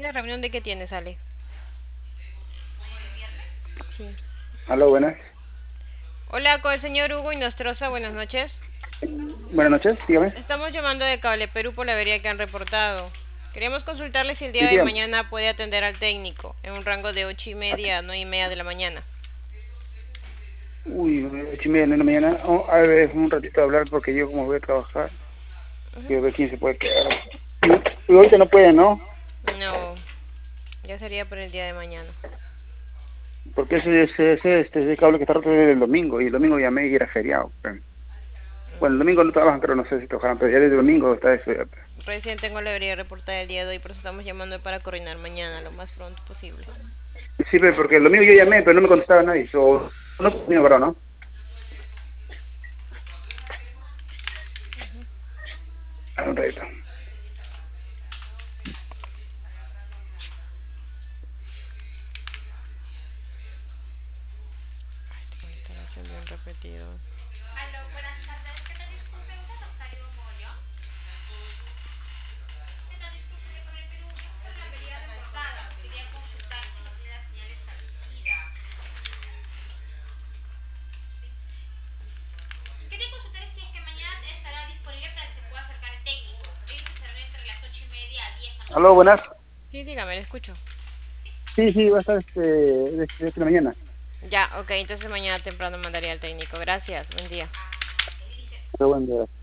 ¿La reunión de qué tienes, Ale? Sí. Aló, buenas. Hola, con el señor Hugo Inostroza, buenas noches. Buenas noches, dígame. Estamos llamando de Cable Perú por la avería que han reportado. Queríamos consultarle si el día Sí, de dígame. mañana puede atender al técnico en un rango de 8:30 a 9:30 de la mañana. Uy, 8:30 de la mañana. Oh, a ver, un ratito a hablar porque yo como voy a trabajar, quiero ver quién se puede quedar. Y ahorita no puede, ¿no? No, ya sería por el día de mañana. Porque ese cable que está roto es el domingo, y el domingo llamé y era feriado. Bueno, el domingo no trabajan, pero no sé si trabajan, pero ya desde el domingo está eso. Recién tengo la avería reportada el día de hoy, por eso estamos llamando para coordinar mañana lo más pronto posible. Sí, porque el domingo yo llamé, pero no me contestaba nadie. No, domingo, pero no. A ver, un ratito. Ay, estar haciendo un repetido. Aló, buenas. Sí, dígame, le escucho. Sí, sí, va a estar de la mañana. Ya, ok, entonces mañana temprano mandaría al técnico. Gracias, buen día. Pero bueno,